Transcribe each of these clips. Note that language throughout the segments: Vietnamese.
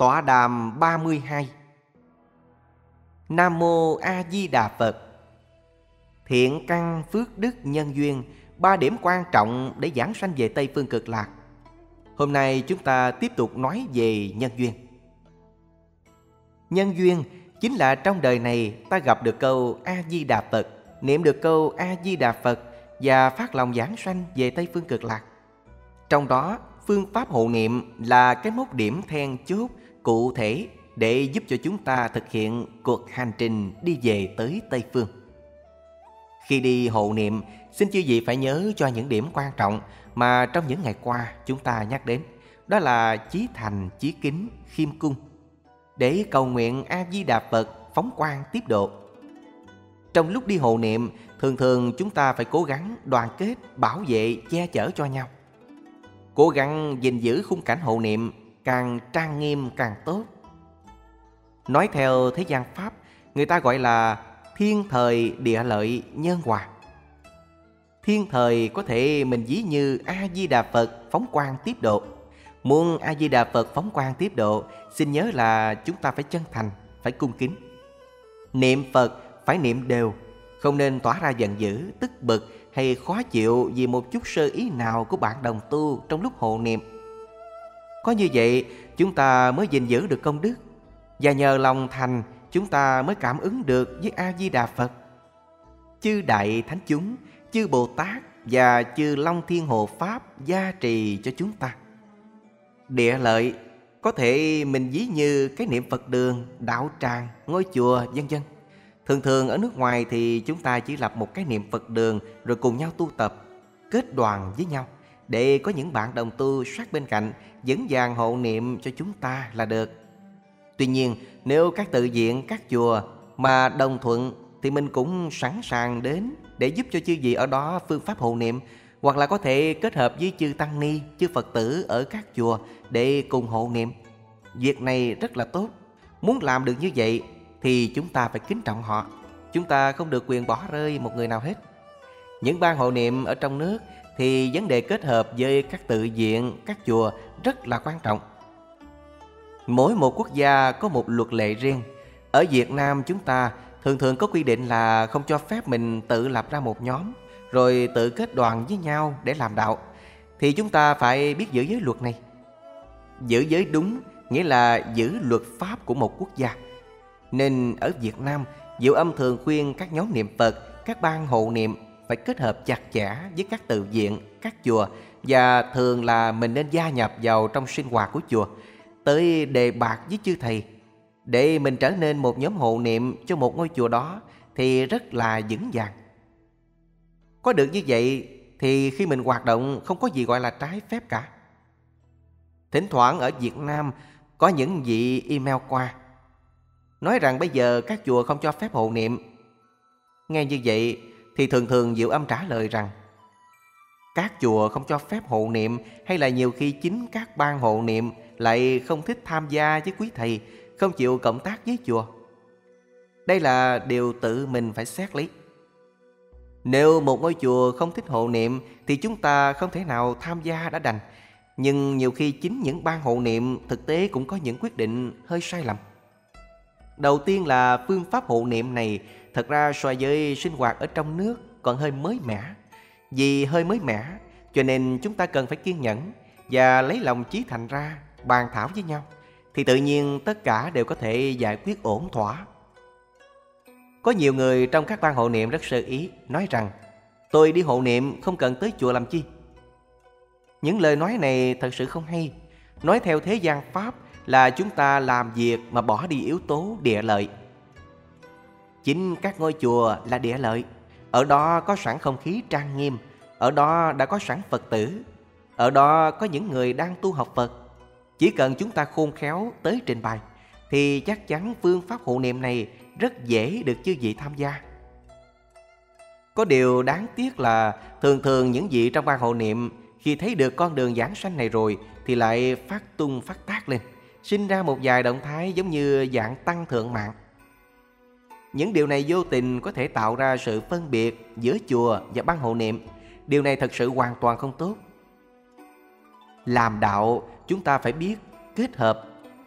Tọa đàm 32. Nam Mô A Di Đà Phật. Thiện căn phước đức nhân duyên, 3 điểm quan trọng để giảng sanh về Tây Phương Cực Lạc. Hôm nay chúng ta tiếp tục nói về nhân duyên. Nhân duyên chính là trong đời này ta gặp được câu A Di Đà Phật, niệm được câu A Di Đà Phật và phát lòng giảng sanh về Tây Phương Cực Lạc. Trong đó, phương pháp hộ niệm là cái mốc điểm then chốt cụ thể để giúp cho chúng ta thực hiện cuộc hành trình đi về tới Tây Phương. Khi đi hộ niệm, xin chư vị phải nhớ cho những điểm quan trọng mà trong những ngày qua chúng ta nhắc đến. Đó là chí thành, chí kính, khiêm cung, để cầu nguyện A Di Đà Phật phóng quang tiếp độ. Trong lúc đi hộ niệm, thường chúng ta phải cố gắng đoàn kết, bảo vệ, che chở cho nhau. Cố gắng gìn giữ khung cảnh hộ niệm càng trang nghiêm càng tốt. Nói theo thế gian Pháp, người ta gọi là thiên thời địa lợi nhân hòa. Thiên thời có thể mình ví như A Di Đà Phật phóng quang tiếp độ. Muốn A Di Đà Phật phóng quang tiếp độ, xin nhớ là chúng ta phải chân thành, phải cung kính. Niệm Phật phải niệm đều, không nên tỏ ra giận dữ, tức bực hay khó chịu vì một chút sơ ý nào của bạn đồng tu trong lúc hộ niệm. Có như vậy, chúng ta mới gìn giữ được công đức, và nhờ lòng thành chúng ta mới cảm ứng được với A Di Đà Phật. Chư Đại Thánh Chúng, chư Bồ Tát và chư Long Thiên Hộ Pháp gia trì cho chúng ta. Địa lợi có thể mình ví như cái niệm Phật đường, đạo tràng, ngôi chùa, vân vân. Thường ở nước ngoài thì chúng ta chỉ lập một cái niệm Phật đường rồi cùng nhau tu tập, kết đoàn với nhau để có những bạn đồng tu sát bên cạnh vững vàng hộ niệm cho chúng ta là được. Tuy nhiên, nếu các tự viện, các chùa mà đồng thuận thì mình cũng sẵn sàng đến để giúp cho chư vị ở đó phương pháp hộ niệm, hoặc là có thể kết hợp với chư tăng ni, chư Phật tử ở các chùa để cùng hộ niệm. Việc này rất là tốt. Muốn làm được như vậy thì chúng ta phải kính trọng họ. Chúng ta không được quyền bỏ rơi một người nào hết. Những ban hộ niệm ở trong nước thì vấn đề kết hợp với các tự viện, các chùa rất là quan trọng. Mỗi một quốc gia có một luật lệ riêng. Ở Việt Nam chúng ta thường có quy định là không cho phép mình tự lập ra một nhóm rồi tự kết đoàn với nhau để làm đạo. Thì chúng ta phải biết giữ giới luật này. Giữ giới đúng nghĩa là giữ luật pháp của một quốc gia. Nên ở Việt Nam, Diệu Âm thường khuyên các nhóm niệm Phật, các ban hộ niệm phải kết hợp chặt chẽ với các tự viện, các chùa, và thường là mình nên gia nhập vào trong sinh hoạt của chùa, tới đề bạt với chư thầy để mình trở nên một nhóm hộ niệm cho một ngôi chùa đó thì rất là vững vàng. Có được như vậy thì khi mình hoạt động không có gì gọi là trái phép cả. Thỉnh thoảng ở Việt Nam có những vị email qua nói rằng bây giờ các chùa không cho phép hộ niệm. Nghe như vậy thì thường Diệu Âm trả lời rằng các chùa không cho phép hộ niệm, hay là nhiều khi chính các ban hộ niệm lại không thích tham gia với quý thầy, không chịu cộng tác với chùa. Đây là điều tự mình phải xét lý. Nếu một ngôi chùa không thích hộ niệm thì chúng ta không thể nào tham gia đã đành. Nhưng nhiều khi chính những ban hộ niệm thực tế cũng có những quyết định hơi sai lầm. Đầu tiên là phương pháp hộ niệm này thật ra so với sinh hoạt ở trong nước còn hơi mới mẻ. Vì hơi mới mẻ cho nên chúng ta cần phải kiên nhẫn và lấy lòng chí thành ra bàn thảo với nhau, thì tự nhiên tất cả đều có thể giải quyết ổn thỏa. Có nhiều người trong các ban hộ niệm rất sơ ý, nói rằng tôi đi hộ niệm không cần tới chùa làm chi. Những lời nói này thật sự không hay. Nói theo thế gian Pháp là chúng ta làm việc mà bỏ đi yếu tố địa lợi. Chính các ngôi chùa là địa lợi. Ở đó có sẵn không khí trang nghiêm, ở đó đã có sẵn Phật tử, ở đó có những người đang tu học Phật. Chỉ cần chúng ta khôn khéo tới trình bày thì chắc chắn phương pháp hộ niệm này rất dễ được chư vị tham gia. Có điều đáng tiếc là thường những vị trong ban hộ niệm khi thấy được con đường giảng sanh này rồi thì lại phát tung phát tác lên, sinh ra một vài động thái giống như dạng tăng thượng mạng. Những điều này vô tình có thể tạo ra sự phân biệt giữa chùa và ban hộ niệm. Điều này thật sự hoàn toàn không tốt. Làm đạo chúng ta phải biết kết hợp,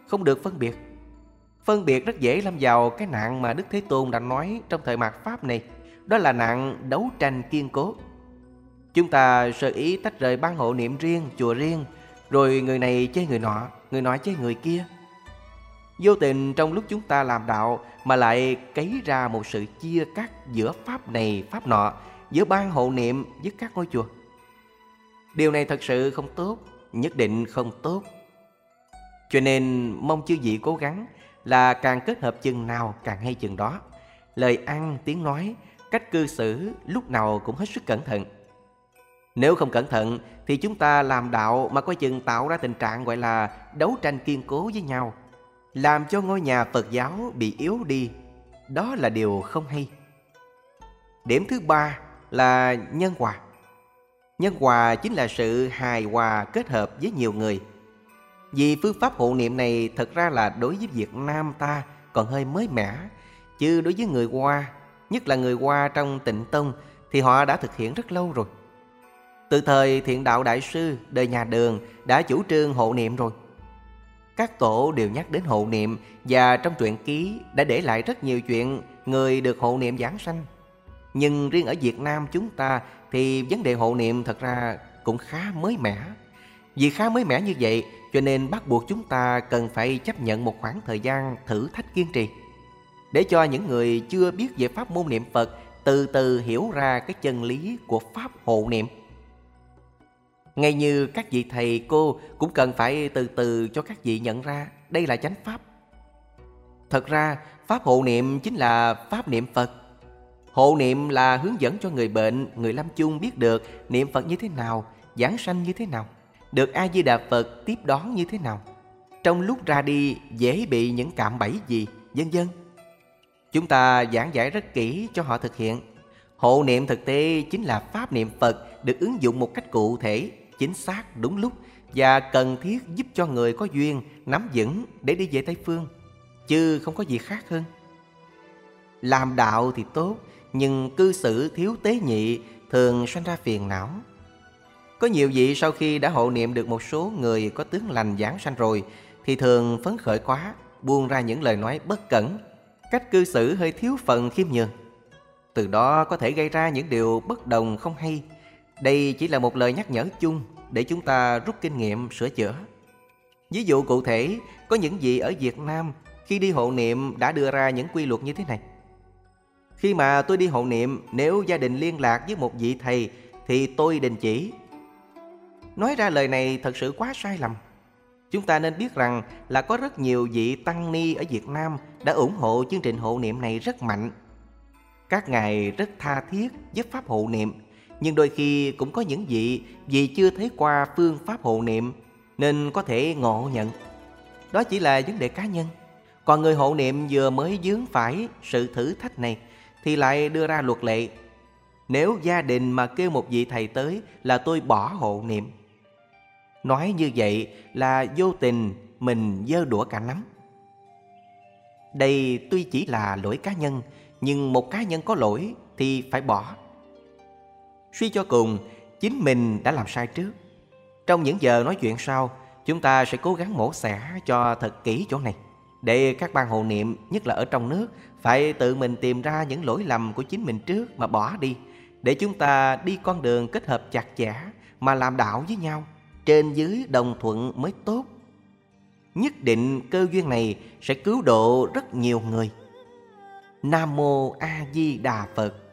không được phân biệt. Phân biệt rất dễ lâm vào cái nạn mà Đức Thế Tôn đã nói trong thời mạt Pháp này. Đó là nạn đấu tranh kiên cố. Chúng ta sơ ý tách rời ban hộ niệm riêng, chùa riêng, rồi người này chê người nọ chê người kia. Vô tình trong lúc chúng ta làm đạo mà lại cấy ra một sự chia cắt giữa pháp này, pháp nọ, giữa ban hộ niệm với các ngôi chùa. Điều này thật sự không tốt, nhất định không tốt. Cho nên mong chư vị cố gắng là càng kết hợp chừng nào càng hay chừng đó. Lời ăn, tiếng nói, cách cư xử lúc nào cũng hết sức cẩn thận. Nếu không cẩn thận thì chúng ta làm đạo mà coi chừng tạo ra tình trạng gọi là đấu tranh kiên cố với nhau, làm cho ngôi nhà Phật giáo bị yếu đi. Đó là điều không hay. Điểm thứ ba là nhân hòa. Nhân hòa chính là sự hài hòa kết hợp với nhiều người. Vì phương pháp hộ niệm này thật ra là đối với Việt Nam ta còn hơi mới mẻ, chứ đối với người Hoa, nhất là người Hoa trong Tịnh Tông, thì họ đã thực hiện rất lâu rồi. Từ thời Thiện Đạo Đại Sư, đời nhà Đường đã chủ trương hộ niệm rồi. Các tổ đều nhắc đến hộ niệm, và trong truyện ký đã để lại rất nhiều chuyện người được hộ niệm giảng sanh. Nhưng riêng ở Việt Nam chúng ta thì vấn đề hộ niệm thật ra cũng khá mới mẻ. Vì khá mới mẻ như vậy cho nên bắt buộc chúng ta cần phải chấp nhận một khoảng thời gian thử thách kiên trì, để cho những người chưa biết về pháp môn niệm Phật từ từ hiểu ra cái chân lý của pháp hộ niệm. Ngay như các vị thầy cô cũng cần phải từ từ cho các vị nhận ra đây là chánh pháp. Thật ra pháp hộ niệm chính là pháp niệm Phật. Hộ niệm là hướng dẫn cho người bệnh, người lâm chung biết được niệm Phật như thế nào, giảng sanh như thế nào, được A Di Đà Phật tiếp đón như thế nào, trong lúc ra đi dễ bị những cạm bẫy gì, vân vân. Chúng ta giảng giải rất kỹ cho họ thực hiện. Hộ niệm thực tế chính là pháp niệm Phật được ứng dụng một cách cụ thể, chính xác, đúng lúc và cần thiết, giúp cho người có duyên nắm vững để đi về Tây Phương, chứ không có gì khác hơn. Làm đạo thì tốt, nhưng cư xử thiếu tế nhị thường sanh ra phiền não. Có nhiều vị sau khi đã hộ niệm được một số người có tướng lành giảng sanh rồi thì thường phấn khởi quá, buông ra những lời nói bất cẩn, cách cư xử hơi thiếu phần khiêm nhường. Từ đó có thể gây ra những điều bất đồng không hay. Đây chỉ là một lời nhắc nhở chung để chúng ta rút kinh nghiệm sửa chữa. Ví dụ cụ thể, có những vị ở Việt Nam khi đi hộ niệm đã đưa ra những quy luật như thế này. Khi mà tôi đi hộ niệm, nếu gia đình liên lạc với một vị thầy thì tôi đình chỉ. Nói ra lời này thật sự quá sai lầm. Chúng ta nên biết rằng là có rất nhiều vị tăng ni ở Việt Nam đã ủng hộ chương trình hộ niệm này rất mạnh. Các ngài rất tha thiết với pháp hộ niệm, nhưng đôi khi cũng có những vị vì chưa thấy qua phương pháp hộ niệm nên có thể ngộ nhận. Đó chỉ là vấn đề cá nhân. Còn người hộ niệm vừa mới vướng phải sự thử thách này thì lại đưa ra luật lệ. Nếu gia đình mà kêu một vị thầy tới là tôi bỏ hộ niệm. Nói như vậy là vô tình mình giơ đũa cả nắm. Đây tuy chỉ là lỗi cá nhân, nhưng một cá nhân có lỗi thì phải bỏ. Suy cho cùng, chính mình đã làm sai trước. Trong những giờ nói chuyện sau, chúng ta sẽ cố gắng mổ xẻ cho thật kỹ chỗ này, để các ban hộ niệm, nhất là ở trong nước, phải tự mình tìm ra những lỗi lầm của chính mình trước mà bỏ đi, để chúng ta đi con đường kết hợp chặt chẽ mà làm đạo với nhau, trên dưới đồng thuận mới tốt. Nhất định cơ duyên này sẽ cứu độ rất nhiều người. Nam Mô A Di Đà Phật.